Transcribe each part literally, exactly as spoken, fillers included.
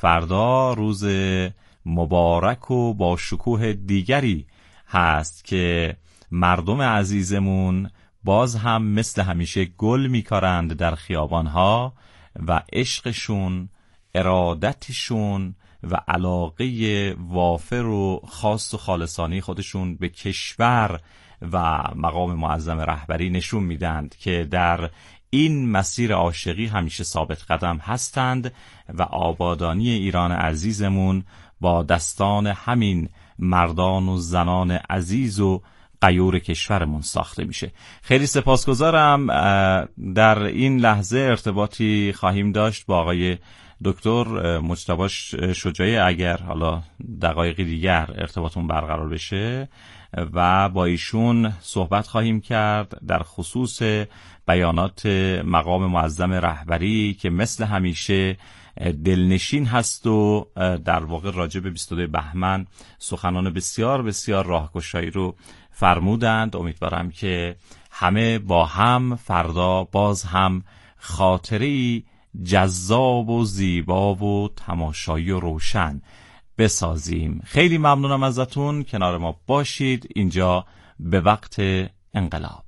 فردا روز مبارک و با شکوه دیگری هست که مردم عزیزمون باز هم مثل همیشه گل میکارند در خیابانها و عشقشون، ارادتشون و علاقه وافر و خاص و خالصانه خودشون به کشور و مقام معظم رهبری نشون میدند که در این مسیر عاشقی همیشه ثابت قدم هستند و آبادانی ایران عزیزمون با دستان همین مردان و زنان عزیز و غیور کشورمون ساخته میشه. خیلی سپاسگزارم. در این لحظه ارتباطی خواهیم داشت با آقای دکتر مجتبی شجاعی، اگر حالا دقایقی دیگر ارتباطمون برقرار بشه، و با ایشون صحبت خواهیم کرد در خصوص بیانات مقام معظم رهبری که مثل همیشه دلنشین هست و در واقع راجع به بیست و دو بهمن سخنان بسیار بسیار راهگشایی رو فرمودند. امیدوارم که همه با هم فردا باز هم خاطری جذاب و زیبا و تماشایی و روشن بسازیم. خیلی ممنونم ازتون، کنار ما باشید. اینجا به وقت انقلاب.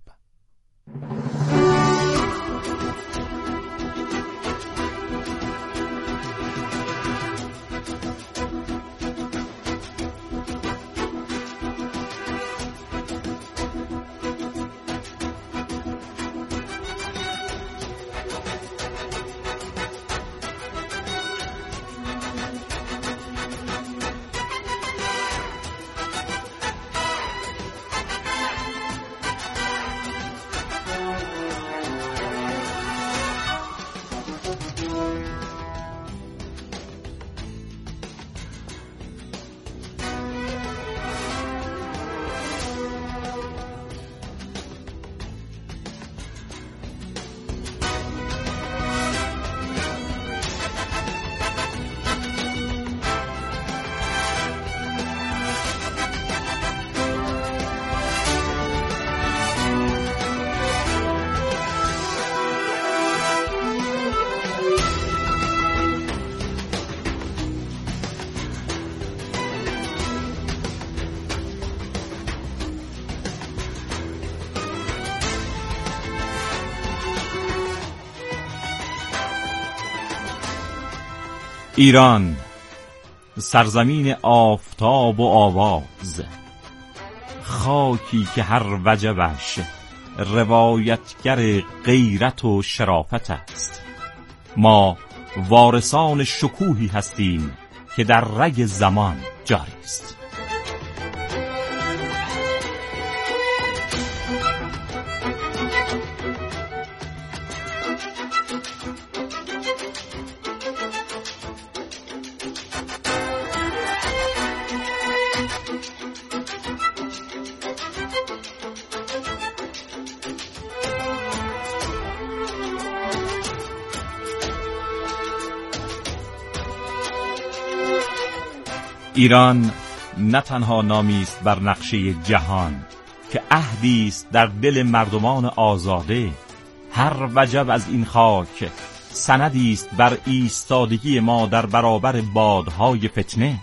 ایران، سرزمین آفتاب و آواز، خاکی که هر وجبش روایتگر غیرت و شرافت است. ما وارثان شکوهی هستیم که در رگ زمان جاری است. ایران نه تنها نامی است بر نقشه جهان که عهدی است در دل مردمان آزاده. هر وجب از این خاک سندی است بر ایستادگی ما در برابر بادهای فتنه.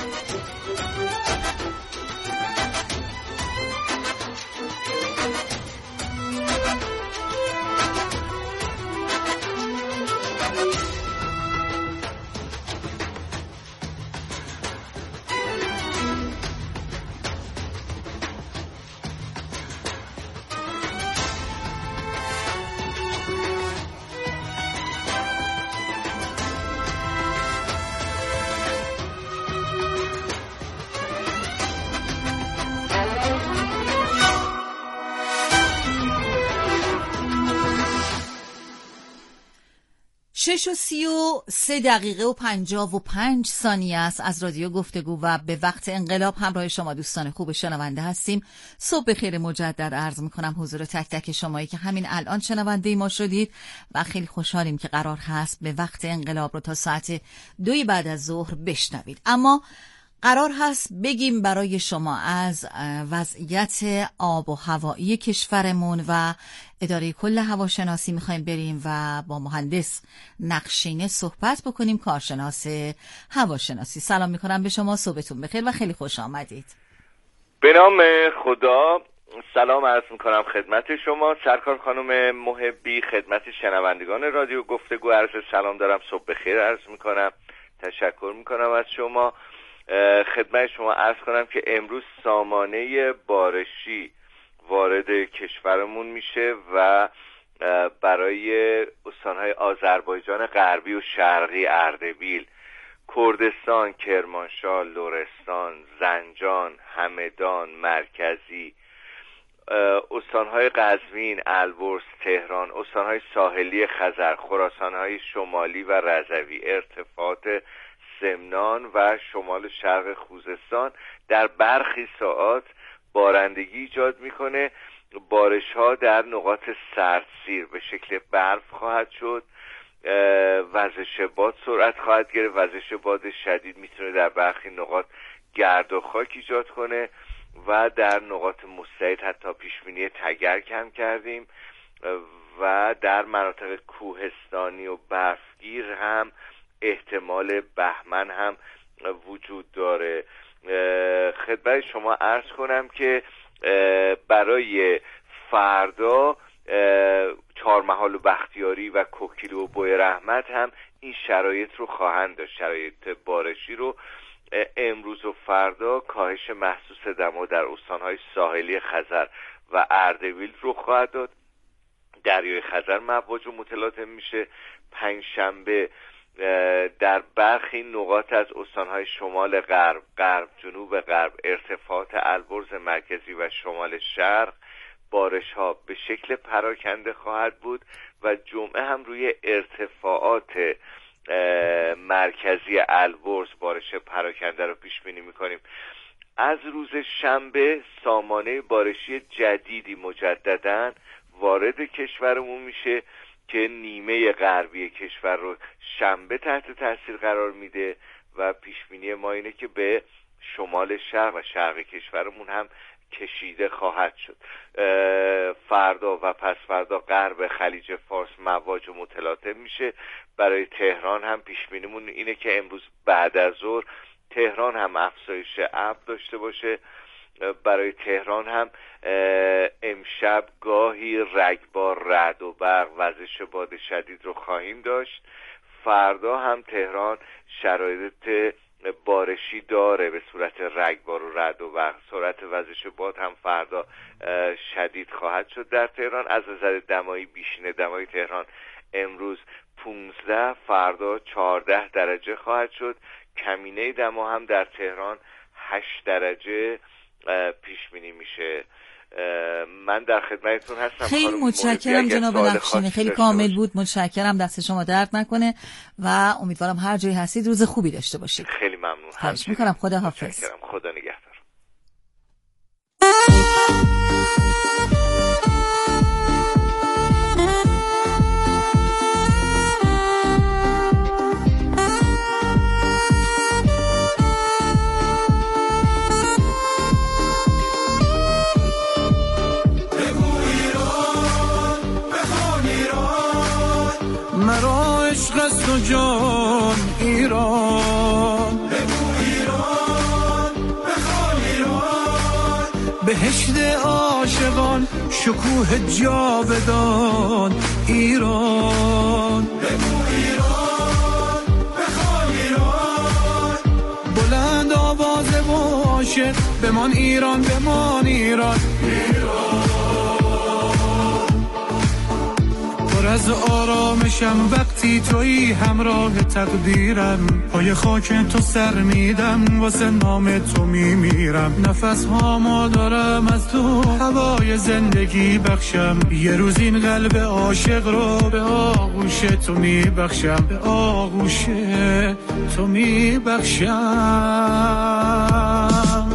شش و سی و سه دقیقه و پنجاه و پنج ثانیه است از رادیو گفتگو و به وقت انقلاب همراه شما دوستان خوب شنونده هستیم. صبح بخیر مجدد عرض میکنم حضور تک تک شمایی که همین الان شنونده ما شدید و خیلی خوشحالیم که قرار هست به وقت انقلاب رو تا ساعت دوی بعد از ظهر بشنوید. اما قرار هست بگیم برای شما از وضعیت آب و هوایی کشورمون و اداره کل هواشناسی میخوایم بریم و با مهندس نقشینه صحبت بکنیم، کارشناس هواشناسی. سلام میکنم به شما، صبحتون بخیر و خیلی خوش آمدید. به نام خدا، سلام عرض میکنم خدمت شما سرکار خانم محبی، خدمت شنوندگان رادیو گفتگو عرض سلام دارم، صبح بخیر عرض میکنم، تشکر میکنم از شما. خدمت شما عرض کنم که امروز سامانه بارشی وارد کشورمون میشه و برای استانهای آذربایجان غربی و شرقی، اردبیل، کردستان، کرمانشاه، لرستان، زنجان، همدان، مرکزی، استانهای قزوین، البرز، تهران، استانهای ساحلی خزر، خراسانهای شمالی و رضوی، ارتفاعات سمنان و شمال شرق خوزستان در برخی ساعات بارندگی ایجاد میکنه. بارش ها در نقاط سردسیر به شکل برف خواهد شد، وزش باد سرعت خواهد گرفت. وزش باد شدید میتونه در برخی نقاط گرد و خاک ایجاد کنه و در نقاط مستعد حتی پیشبینی تگرگ هم کردیم و در مناطق کوهستانی و برفگیر هم احتمال بهمن هم وجود داره. خدمت شما عرض کنم که برای فردا چهارمحال و بختیاری و کوکیلو و بوی رحمت هم این شرایط رو خواهند داشت، شرایط بارشی رو. امروز و فردا کاهش محسوس دما در استانهای ساحلی خزر و اردبیل رو خواهد داد. دریای خزر مواج و متلاطم میشه. پنجشنبه در برخی نقاط از استانهای شمال غرب، غرب جنوب غرب، ارتفاعات البرز مرکزی و شمال شرق بارش ها به شکل پراکنده خواهد بود و جمعه هم روی ارتفاعات مرکزی البرز بارش پراکنده رو پیش بینی میکنیم. از روز شنبه سامانه بارشی جدیدی مجدداً وارد کشورمون میشه که نیمه غربی کشور رو شنبه تحت تاثیر قرار میده و پیشبینی ما اینه که به شمال شرق و شرق کشورمون هم کشیده خواهد شد. فردا و پس فردا غرب خلیج فارس مواج و متلاطم میشه. برای تهران هم پیشبینیمون اینه که امروز بعد از ظهر تهران هم افزایش ابر داشته باشه. برای تهران هم امشب گاهی رگبار، رعد و برق، وزش باد شدید رو خواهیم داشت. فردا هم تهران شرایط بارشی داره به صورت رگبار و رعد و برق. سرعت وزش باد هم فردا شدید خواهد شد در تهران. از نظر دمایی بیشینه دمای تهران امروز پونزده، فردا چهارده درجه خواهد شد. کمینه دما هم در تهران هشت درجه پیش بینی میشه. من در خدمتتون هستم. خیلی متشکرم جناب نقشینی، خیلی کامل بود. متشکرم، دست شما درد نکنه و امیدوارم هر جایی هستید روز خوبی داشته باشید. خیلی ممنون. خواهش میکنم. خدا حافظ. خدا نگهدار. مرا عشق است و جان ایران، بگو ایران، بخوان ایران، بهشت عاشقان، شکوه جاودان ایران، بگو ایران، بخوان ایران، بلند آواز عاشق بمان ایران، بمان ایران، ایران از آرامشم وقتی تویی همراه تقدیرم، پای خاک تو سر میدم واسه نام تو میمیرم، نفس هامو دارم از تو هوای زندگی بخشم، یه روز این قلب عاشق رو به آغوش تو میبخشم، به آغوش تو میبخشم.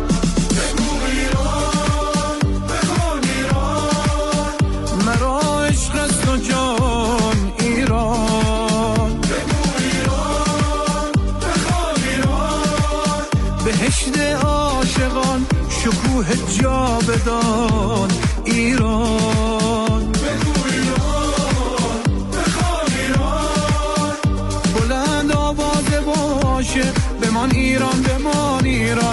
بهشت عاشقان شکوه جاودان ایران. بگو ایران، بخوان ایران، بلند آوازه باشه بمان ایران، بمان ایران.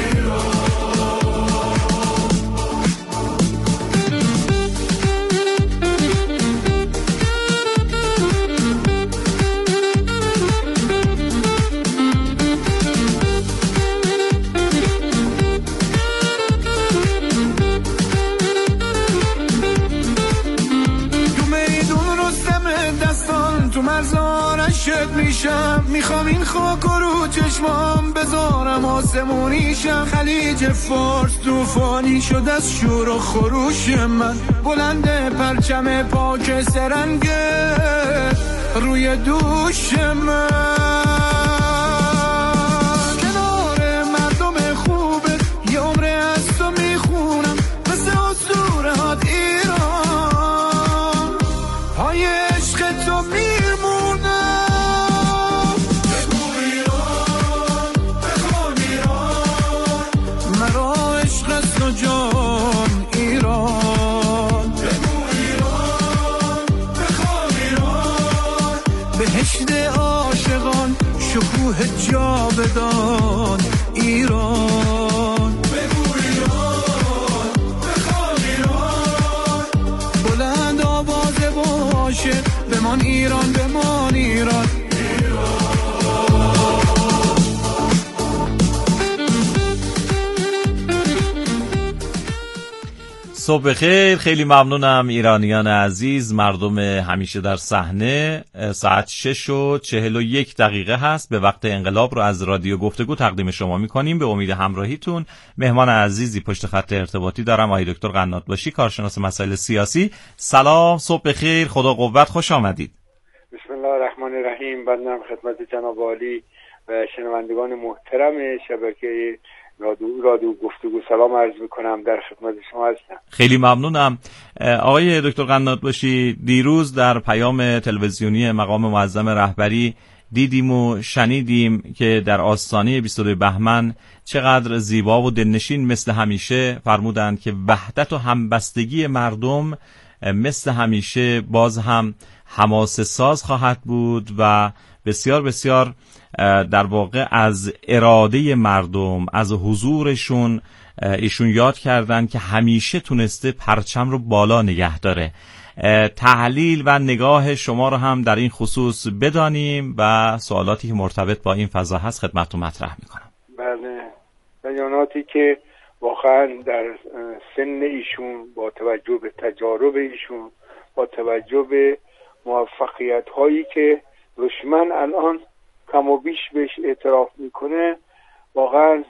مرزانشت میشم، میخوام این خاک رو چشمام بذارم آسمونیشم. خلیج فارس توفانی شد از شور و خروش من، بلند پرچم پاک سرنگه روی دوش من. کنار مردم خوبه یه عمره از تو میخونم، مثل اسطورهات ایران پای عشق تو میرمونم. بگو ایران، بخوان ایران، مرا عشق است و جان ایران. بگو ایران، بخوان ایران، بهشت عاشقان شکوه جاودان ایران. بگو ایران، بخوان ایران، بلند آوازه باشه بمان ایران، بمان ایران. صبح بخیر، خیلی ممنونم ایرانیان عزیز، مردم همیشه در صحنه. ساعت شش و چهل و یک دقیقه هست، به وقت انقلاب رو از رادیو گفتگو تقدیم شما میکنیم. به امید همراهیتون. مهمان عزیزی پشت خط ارتباطی دارم، آقای دکتر قنات باشی، کارشناس مسائل سیاسی. سلام، صبح بخیر، خدا قوت، خوش آمدید. بسم الله الرحمن الرحیم. بنده خدمت جناب عالی و شنوندگان محترم شبکه رادیو رادیو گفتگو سلام عرض میکنم، در خدمت شما هستم. خیلی ممنونم. آقای دکتر قنات باشی، دیروز در پیام تلویزیونی مقام معظم رهبری دیدیم و شنیدیم که در آستانه بیست و دو بهمن چقدر زیبا و دلنشین مثل همیشه فرمودند که وحدت و همبستگی مردم مثل همیشه باز هم حماسه ساز خواهد بود و بسیار بسیار در واقع از اراده مردم، از حضورشون ایشون یاد کردن که همیشه تونسته پرچم رو بالا نگه داره. تحلیل و نگاه شما رو هم در این خصوص بدانیم و سوالاتی که مرتبط با این فضا هست خدمتتون مطرح میکنم. بله، بیاناتی که واقعا در سن ایشون با توجه به تجارب ایشون، با توجه به موفقیت هایی که دشمن الان کم و بیش بهش اعتراف میکنه، واقعا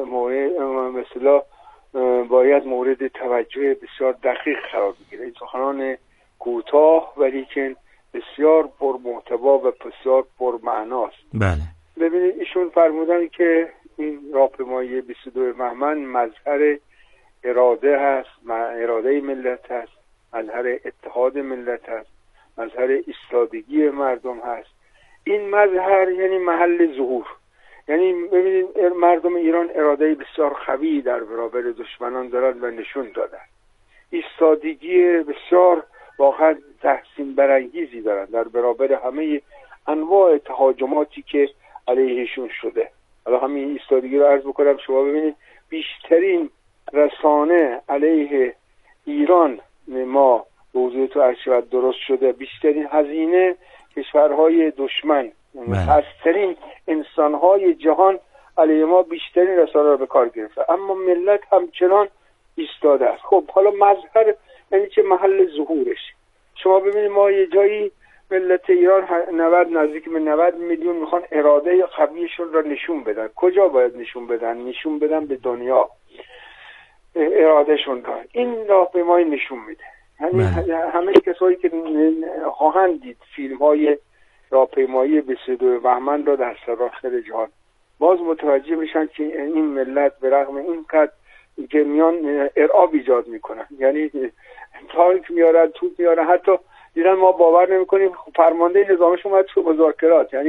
مثلا باید مورد توجه بسیار دقیق قرار بگیره. این سخنان کوتاه ولیکن بسیار پرمحتوا و بسیار پرمعناست. بله. ببینید ایشون فرمودن که این راهپیمایی بیست و دو بهمن مظهر اراده هست، اراده ملت هست، مظهر اتحاد ملت هست، مظهر ایستادگی مردم هست. این مظهر یعنی محل ظهور، یعنی ببینید مردم ایران اراده بسیار قوی در برابر دشمنان دارند و نشون دادن. ایستادگی بسیار واقعا تحسین برانگیزی دارند در برابر همه انواع تهاجماتی که علیهشون شده. حالا همین ایستادگی رو عرض بکنم، شما ببینید بیشترین رسانه علیه ایران ما موضوع تو ارشد درست شده، بیشترین هزینه کشورهای دشمن، هسترین انسانهای جهان علیه ما بیشترین رسانه رو به کار گرفته، اما ملت همچنان ایستاده است. خب حالا مظهر یعنی چه؟ محل ظهورش. شما ببینید ما یه جایی ملت ایران نود نزدیک به نود میلیون میخوان اراده قویشون را نشون بدن. کجا باید نشون بدن؟ نشون بدن به دنیا ارادهشون را. این راهپیمایی نشون میده. یعنی همه کسایی که خواهند دید فیلم های راهپیمایی بیست و دو بهمن را در سراسر جهان، باز متوجه میشن که این ملت به رغم این قد که میان ارعاب ایجاد میکنن، یعنی تانک میارن، توپ میارن، حتی دیدن ما باور نمیکنیم فرمانده نظامش اومد تو مذاکرات، یعنی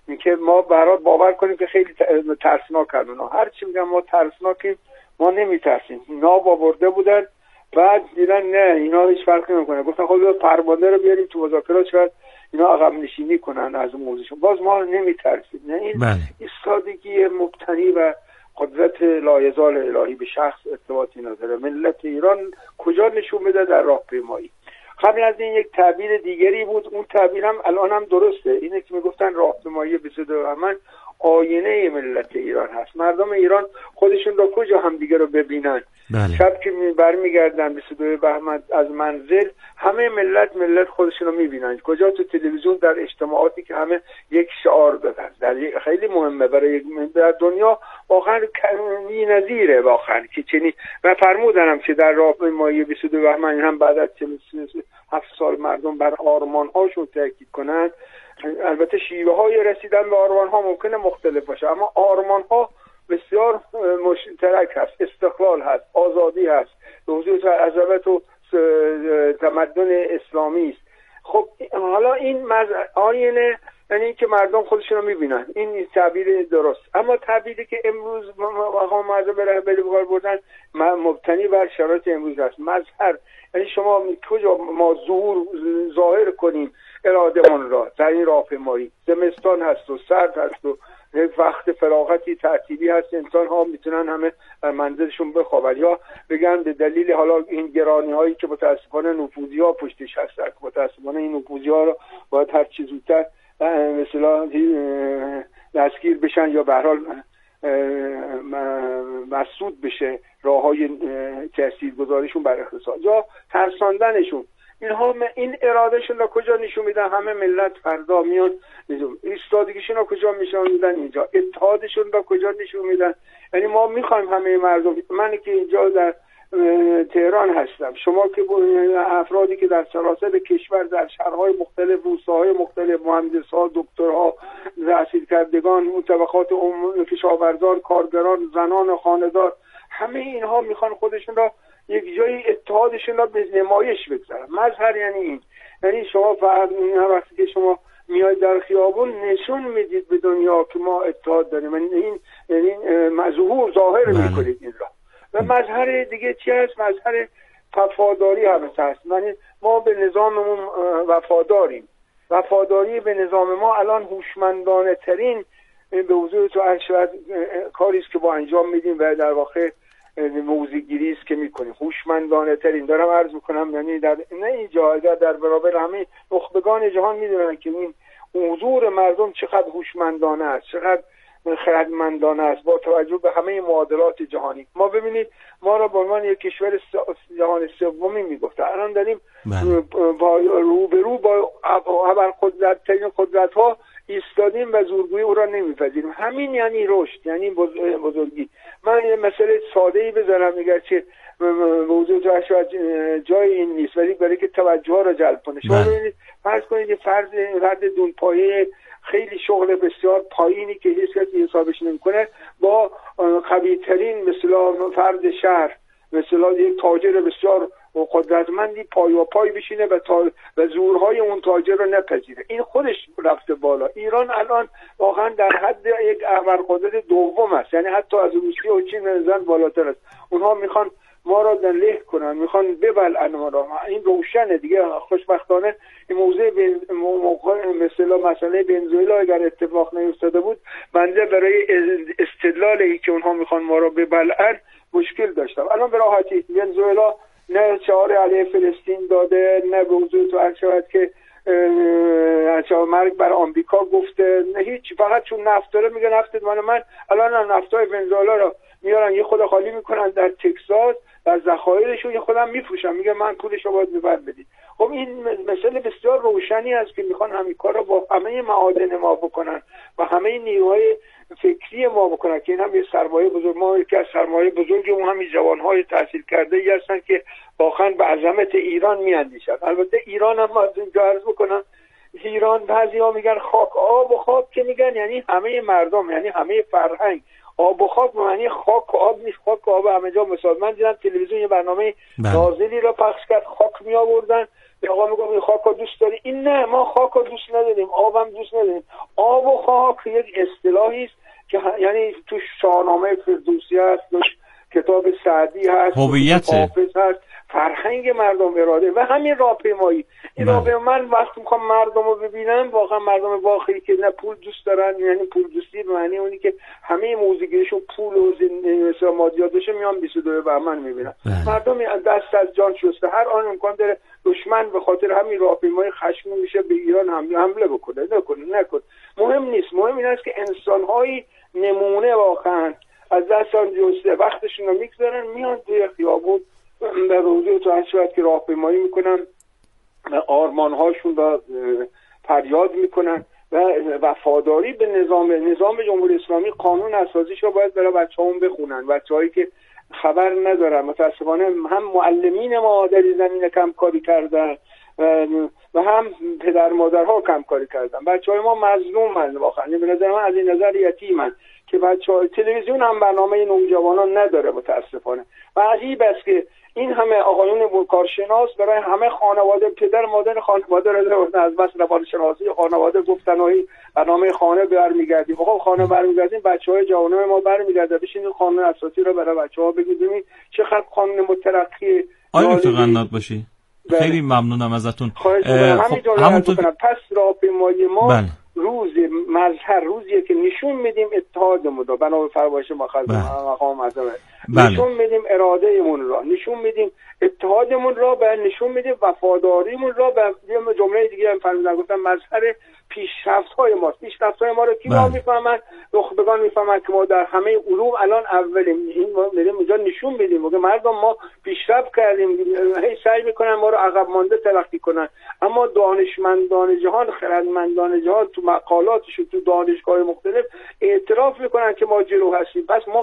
اینکه ما برای باور کنیم که خیلی ترسناک هستن. هر چی میگم ما ترسناکیم، ما نمیترسیم. ناب آورده بودن، بعد دیدن نه اینا هیچ فرقی نمیکنه، گفتن خب پرونده رو بیاریم تو مذاکرات شاید اینا عقب نشینی کنن از موضوعشون. باز ما نمیترسیم. نه این ایستادگی مبتنی و قدرت لایزال الهی به شخص ارتباطی نداره. ملت ایران کجا نشون بده در راهپیمایی. قبل از این یک تعبیر دیگری بود، اون تعبیر هم الان هم درسته، اینه که میگفتن راهپیمایی بیست و دو بهمن آینه ملت ایران هست. مردم ایران خودشون رو کجا هم دیگه رو ببینن. بله. شب که برمیگردن بیست و دو بهمن از منزل، همه ملت ملت خودشون رو میبینن. کجا؟ تو تلویزیون، در اجتماعاتی که همه یک شعار دادن. در خیلی مهمه برای در دنیا، واقعا بی‌نظیره واقعا که چنین. و فرمودنم که در راهپیمایی بیست و دو بهمن هم بعد از چهل و هفت سال مردم بر آرمان‌هاشون تاکید کنند. البته شیوه های رسیدن به آرمان ها ممکنه مختلف باشه، اما آرمان ها بسیار مشترک هست. استقلال هست، آزادی هست، به وجود عظمت و تمدن اسلامی است. خب حالا این آینه یعنی که مردم خودشون رو میبینن، این تعبیر درست. اما تعبیری که امروز مقام معظم رهبری به کار بردن مبتنی بر شرایط امروز است. مظهر، یعنی شما کجا ما ظهور ظاهر کنیم اراده‌مون را در این راهپیمایی. زمستان هست و سرد هست و وقت فراغتی تعطیلی هست، انسان ها میتونن همه در منزلشون بخوابن یا بگن به دلیل حالا این گرانی هایی که متاسفانه نفوذی ها پشتش هستن، متاسفانه این نفوذی ها رو باید هر چی زودتر مثلا دستگیر بشن یا به هر حال مسدود بشه راه های تاثیرگذاریشون بر اقتصاد یا ترساندنشون. اینها این ارادهشون رو کجا نشون میدن؟ همه ملت فردا میان ایستادگیشون رو کجا نشون میدن؟ اینجا. اتحادشون رو کجا نشون میدن؟ یعنی ما میخوایم همه مردم، من که اینجا در تهران هستم، شما که افرادی که در سراسر کشور در شهرهای مختلف، روستاهای مختلف، مهندس‌ها، دکترها، تحصیل کردگان، اون طبقات کشاورزان، کارگران، زنان خانه‌دار، همه اینها میخوان خودشون را یک جایی اتحادشون را به نمایش بگذارن. مظهر یعنی این، یعنی شما فقط وقتی که شما میاید در خیابون نشون میدید به دنیا که ما اتحاد داریم، این یعنی ظهور ظاهر میکنید این را. و مظهر دیگه چی هست؟ مظهر وفاداری هم هست. یعنی ما به نظاممون وفاداریم. وفاداری به نظام ما الان هوشمندانه ترین به حضور تو ارشد کاری است که با انجام میدیم و در واقع موزگیری است که میکنیم. هوشمندانه ترین دارم عرض میکنم، یعنی در نه اینجا در برابر همه نخبگان جهان میدونن که این حضور مردم چقدر هوشمندانه است، چقدر خردمندانه است با توجه به همه معادلات جهانی. ما ببینید ما را به عنوان یک کشور جهان سومی میگفته، الان داریم روبرو با ابرقدرت ترین قدرت ها ایستادیم و زورگویی او را نمیپذیریم. همین یعنی رشد، یعنی بزرگی. من یه مسئله ساده ای بذارم، اگرچه موضوع جای این نیست ولی برای که توجه ها را جلب کنه. شما ببینید فرض کنید یه فرد رد دونپایه خیلی شغل بسیار پایینی که هیچ کسی حسابش نمیکنه با قوی‌ترین مثلا فرد شهر، مثلا یک تاجر بسیار قدرتمندی پای و پای بشینه و تا و زورهای اون تاجر رو نپذیره. این خودش رفته بالا. ایران الان واقعا در حد یک ابرقدرت دوم است، یعنی حتی از روسیه و چین نزدن بالاتر است. اونها میخوان ما را در له کنن، میخوان ببلعن ما را. این روشنه دیگه. خوشبختانه این موضوع مثلا مسئله ونزوئلا اگر اتفاق نیفتاده بود، بنده برای استدلالی که اونها میخوان ما را ببلعن مشکل داشتم. الان به راحتی ونزوئلا نه شعار علیه فلسطین داده، نه به حضور تو عرض شود که مرگ بر آمریکا گفته، نه هیچ. فقط چون نفت داره میگه نفت من من الان نفتای ونزوئلا رو میارن یه خود خالی میکنن در تگزاس و ذخایرشو یه خودم میفروشن، میگه من پولش رو باید ببر بدید. خب این مسئله بسیار روشنی است که میخوان همین کار رو با همه معادن ما بکنن و همه نیروهای فکری ما بکنن که این هم یه سرمایه بزرگ، ما یکی از سرمایه بزرگ اون همین جوانهای تحصیل کرده ای هستن که واقعا به عظمت ایران میاندیشن. البته ایران هم از اینجا عرض بکنم ایران بعضیا میگن خاک آب و خاک که میگن یعنی همه مردم، یعنی همه فرهنگ. آب و خاک معنی خاک و آب نیست، خاک و آب همه جا مثال. من دیدم تلویزیون یه برنامه نازلی را پخش کرد، خاک می آوردن، آقا میگم این خاک رو دوست داری؟ این نه، ما خاک رو دوست نداریم، آبم دوست نداریم. آب و خاک یک اصطلاحی است که یعنی تو شاهنامه فردوسی هست، تو کتاب سعدی هست، هویت حافظ هست، فرهنگ مردم، اراده و همین راهپیمایی. این راهپیمایی من وقتی میخوام مردم رو ببینم، واقعا مردم واقعی که نه پول دوست دارن، یعنی پول دوستی به معنی اونی که همه موزیکیشون پول و مثلا مادیاتشه، میان بیست و دو بهمن میبینن. مردم دست از جان شسته، هر آن امکان داره دشمن به خاطر همین راهپیمایی خشمگین میشه به ایران حمله حمله بکنه. نکنه نکنه مهم نیست. مهم این است که انسان‌های نمونه واقعا از دست آن جسته وقتشون رو میگذارن، میان توی خیابون به روزی تو هر صورت که راهپیمایی میکنن، آرمانهاشون را فریاد میکنن و وفاداری به نظام نظام جمهوری اسلامی. قانون اساسیش رو باید برای بچه‌هام بخونن، بچه‌هایی که خبر ندارن. متاسفانه هم معلمین ما در این زمینه کمکاری کردن و هم پدر مادرها کمکاری کردن. بچه‌های ما مظلومن واقعا، به نظر من از این نظر یتیمن که بچه‌های تلویزیون هم برنامه نوجوانان نداره متاسفانه. و عجیب است که این همه آقایون کارشناس برای همه خانواده، پدر مادر خانواده را از بس روانشناسی خانواده گفتن و برنامه خانه برمیگردیم. آقا خانه برمیگردیم، بچه‌های جوانان ما برمیگردن، بشینید قانون اساسی رو برای بچه‌ها بگید چه خط قانون مترقی. آیا دکتر قنات باشی؟ خیلی ممنونم ازتون. خب همونطور پس راهپیمایی ما بله. روز مظهر، روزیه که نشون میدیم اتحادمون رو، بنا به فرمایش مقام معظم بله. نشون میدیم ارادهمون رو، نشون میدیم اتحادمون رو و نشون میدیم وفاداریمون رو. و یه جمله دیگه هم فرمودن، گفتن مظهر پیشرفت‌های ما. پیشرفت‌های ما رو کی ما میفهمن؟ نخبگان میفهمن که ما در همه علوم الان اولیم. این ما میریم اونجا نشون میدیم که مردم ما پیشرفت کردیم. هی سعی میکنن ما رو عقب مانده تلقی کنن، اما دانشمندان جهان، خردمندان جهان تو مقالاتشون تو دانشگاه مختلف اعتراف میکنن که ما جلو هستیم. پس ما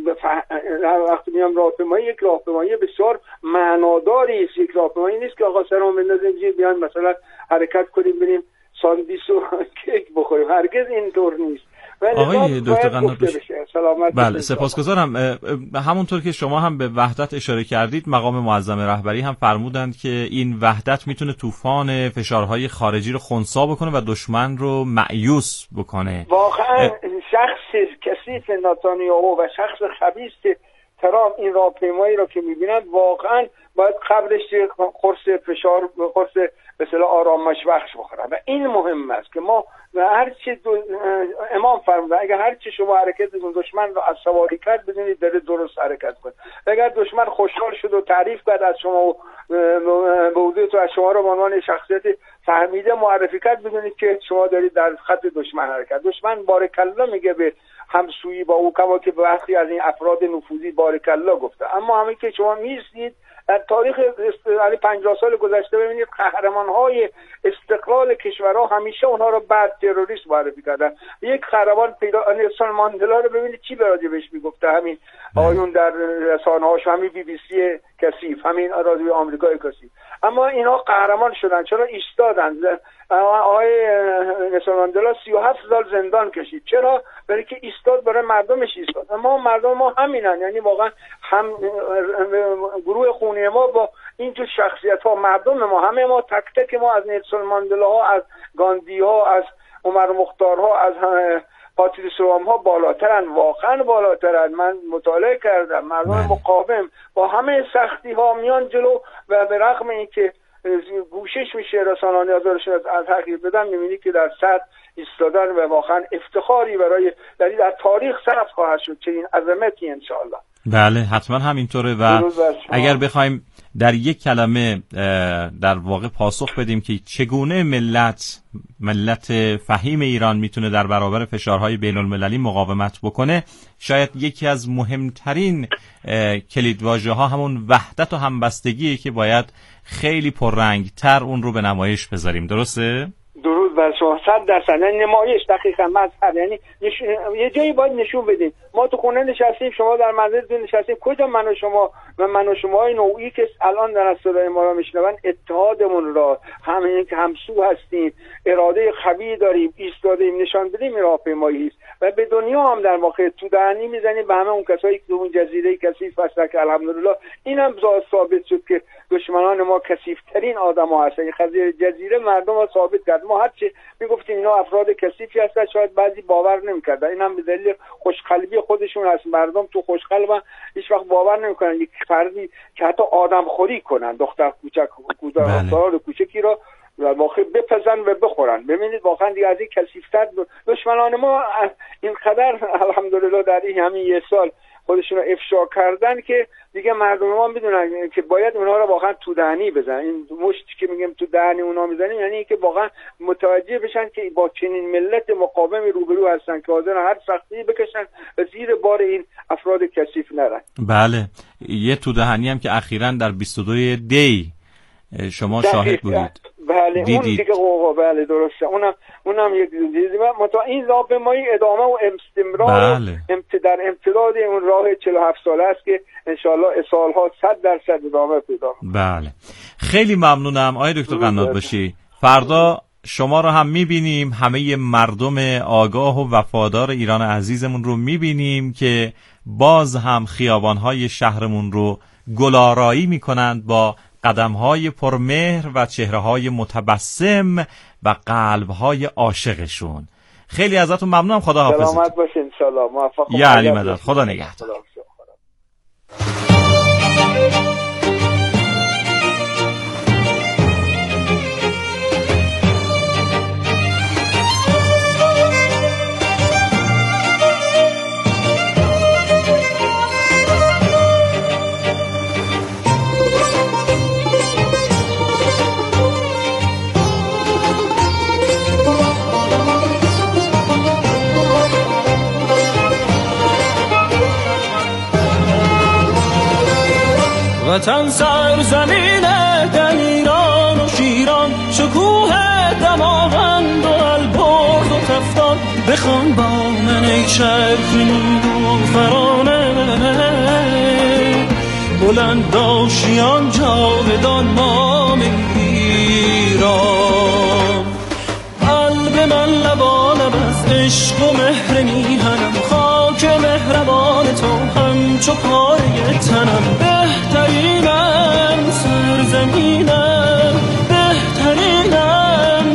وقتی میام راهپیمایی، یک راهپیمایی بسیار معناداری است. یک راهپیمایی نیست که آقا سرمون بندازیم زیر بیان مثلا حرکت کنیم بریم ساندویچ و کیک بخوریم. هرگز اینطور نیست. آقای دکتر قنات بله سپاسگزارم. همونطور که شما هم به وحدت اشاره کردید، مقام معظم رهبری هم فرمودند که این وحدت میتونه طوفان فشارهای خارجی رو خنثی بکنه و دشمن رو مأیوس بکنه. واقعا شخص کثیف نتانیاهو و شخص خبیث ترامپ این راهپیمایی رو که میبینند واقعا باید قبلش قرص فشار قرص به اصطلاح آرامش بخش بخورن. و این مهم است که ما و هر چی امام فرمود اگر هر چی شما حرکت دشمن رو از سواری کرد بدونید داره درست حرکت کنه. اگر دشمن خوشحال شد و تعریف کرد از شما و به وجود تو از شما رو به عنوان شخصیت فهمیده معرفی کرد، بدونید که شما دارید در خط دشمن حرکت. دشمن بارکالله میگه به همسویی با او، کما که برخی از این افراد نفوذی بارکالله گفته. اما همین که شما میستید در تاریخ یعنی پنجاه سال گذشته ببینید قهرمان‌های استقلال کشورها همیشه اونها رو بعد تروریست معرفی کردن. یک قهرمان پیدا نلسون ماندلا رو ببینید چی راجع بهش میگفته، همین آیون در رسانه‌هاش، همین بی بی سی کثیف، همین راجع آمریکای کثیف. اما اینا قهرمان شدن چرا ایستادن. آقای نلسون ماندلا سی و هفت سال زندان کشید. چرا؟ برای که ایستاد، برای مردمش ایستاد. ما مردم ما همینن، یعنی واقعا هم گروه خونی ما با این جو شخصیت ها، مردم ما، همه ما تک تک ما از نلسون ماندلا ها، از گاندی ها، از عمر مختار ها، از پاتریس روام ها بالاترن، واقعا بالاترن. من مطالعه کردم مردم مقاوم با همه سختی ها میان جلو و به رغم اینکه گوشش میشه رسانه‌ها نظرشون از تغییر بدن، میبینی که در سطح ایستادن و واقعا افتخاری برای یعنی در تاریخ ثبت خواهد شد چنین عظمتی انشاءالله. بله حتما همینطوره. و اگر بخوایم در یک کلمه در واقع پاسخ بدیم که چگونه ملت ملت فهیم ایران میتونه در برابر فشارهای بین المللی مقاومت بکنه، شاید یکی از مهمترین کلیدواژه ها همون وحدت و همبستگیه که باید خیلی پررنگ تر اون رو به نمایش بذاریم. درسته؟ درود بر شما صد درصد نمایش دقیقاً مظهر، یعنی نش... یه جایی باید نشون بدیم. ما تو خونه نشستیم، شما در منزل نشستیم، کجا من و شما و من و شما های نوعی که الان در صدای ما را میشنون اتحادمون را همین که همسو هستیم، اراده قوی داریم، ایستادیم، نشان بدیم راهپیمایی است و به دنیا هم در واقع تو دهنی میزنیم به همه اون کسایی که اون جزیره کثیف هستن که الحمدلله اینم ثابت شد که دشمنان ما کثیف‌ترین آدم‌ها هستن. این قضیه جزیره مردم ها ثابت کرد. ما هرچی میگفتیم اینا افراد کثیفی هستن شاید بعضی باور نمی‌کردن، این هم به دلیل خوشقلبی خودشون هست. مردم تو خوشقلبن هیچ وقت باور نمی‌کنن یک فردی که حتی آدمخوری کنن، دختر کوچک دختران کوچکی را در واقع بپزن و بخورن. ببینید واقعا دیگه از این کثیف‌تر دشمنان ما اینقدر الحمدلله در این همین یه سال خودشون رو افشا کردن که دیگه مردم ما میدونن که باید اونها رو واقعا تو دهنی بزنن. این مشتی که میگم تو دهنی اونها میزنیم یعنی که واقعا متوجه بشن که با چنین ملت مقاوم روبرو هستن که حاضرن هر سختی بکشن و زیر بار این افراد کثیف نرن. بله، یه تو دهنی هم که اخیراً در بیست و دو دی شما شاهد بودید. بله دیدید. اون دیگه قوقا بله درسته، اونم اونم یک چیزی متا این راهپیمایی ادامه و استمرار بله. امت در امتداد اون راه چهل و هفت ساله است که انشالله سالها صد درصد ادامه پیدا کنه. بله خیلی ممنونم آقای دکتر قنات باشی. فردا شما رو هم میبینیم، همه مردم آگاه و وفادار ایران عزیزمون رو میبینیم که باز هم خیابانهای شهرمون رو گلارایی میکنند با قدم‌های پرمهر و چهره‌های متبسم و قلب‌های عاشقشون. خیلی ازتون ممنونم. خدا حافظتون. سلامت باشین ان شاء الله. موفق و یعنی مدد. خدا نگهدار. وطن سرزمین دلیران و شیران، شکوه دماوند و البرز و تفتان، بخوان با من ای شرق نیلوفرانه، بلند آشیان جاودان نام ایران. قلب من لبانم از عشق و مهر میهنم، خاک مهربان تو همچو پاره تنم. بهترینم سرزمینم، بهترینم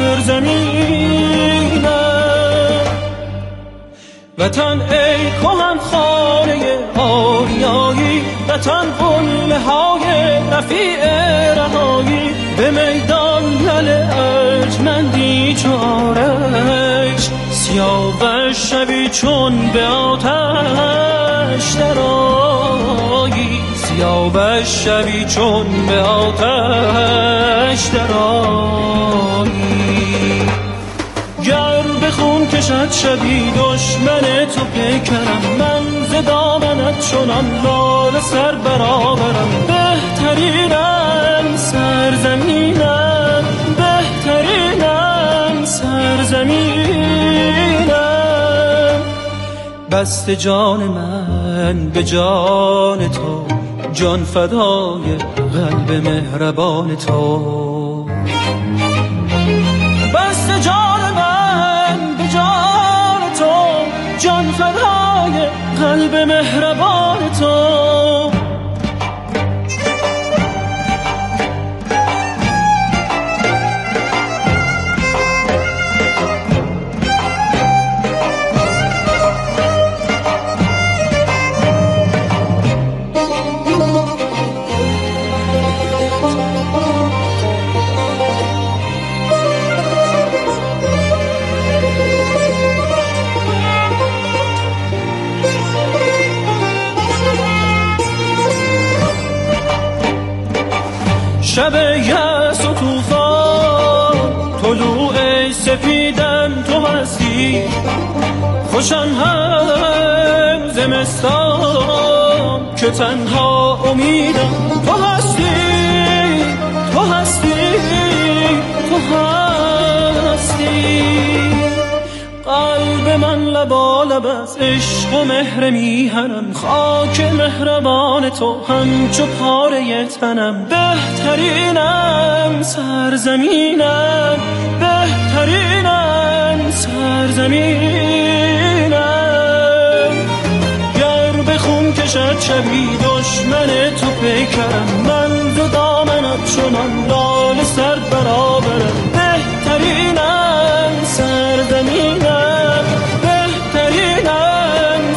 سرزمینم. وطن ای کهن خانه آریایی، وطن قله های رفیع رهایی، به میدان لل ارجمندی چارش، سیاوش شوی چون به آتش درآیی، سیاوش شوی چون به آتش درآیی. گر به خون کشد شوی دشمن تو پیکرم، من ز دامنت چنان لاله سر برآورم. بهترینم سرزمینم، بهترینم سرزمینم. بسته جان من به جان تو، جان فدای قلب مهربان تو. بسته جان من به جان تو، جان فدای قلب مهربان تو. شب یأس و طوفان، طلوع سپیدم تو هستی. خوشم هم زمستان که تنها امیدم تو هستی، تو هستی، تو هستی. دل من لبالب از عشق و مهر میهنم، خاک مهربان تو همچو پاره تنم. بهترینم سرزمینم، بهترینم سرزمینم. گر به خون کشد شبی دشمن تو پیکرم، من ز دامنت چنان لاله سر برآورم. بهترینم سرزمینم، بهترینم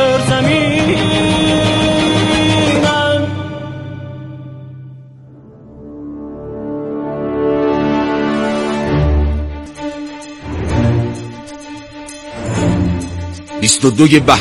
سرزمینم. بیست و دو